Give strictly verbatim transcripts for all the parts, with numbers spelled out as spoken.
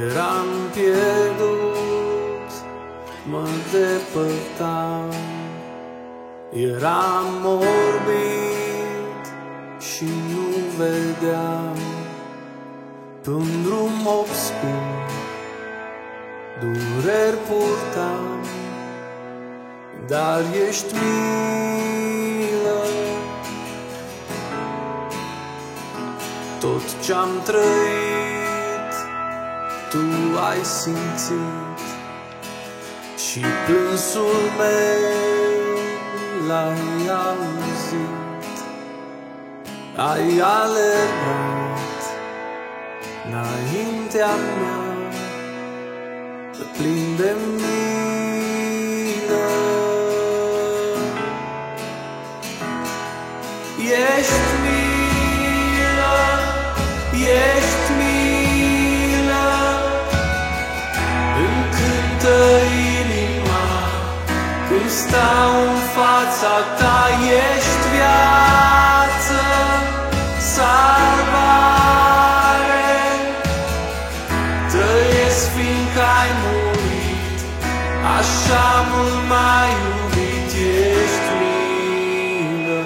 Eram pierdut, mă depărtam, eram orbit și nu vedeam. Pe-un drum obscur dureri purtam, dar ești milă. Tot ce-am trăit tu ai simțit și plânsul meu l-ai auzit. Ai alergat înaintea mea, plin de milă. Ești milă, ești milă, îmi cântă inima când stau în fața ta. Ești viață, salvare, trăiesc fiindcă ai murit, așa mult mai iubit. Ești milă.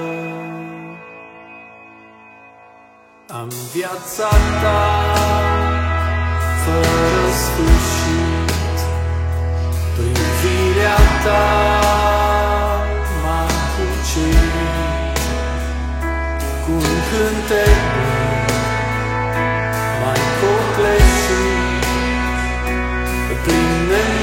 Am viața ta fără sfârșit, privirea ta m-a cucerit. Cu un cântec m-ai copleșit, plin de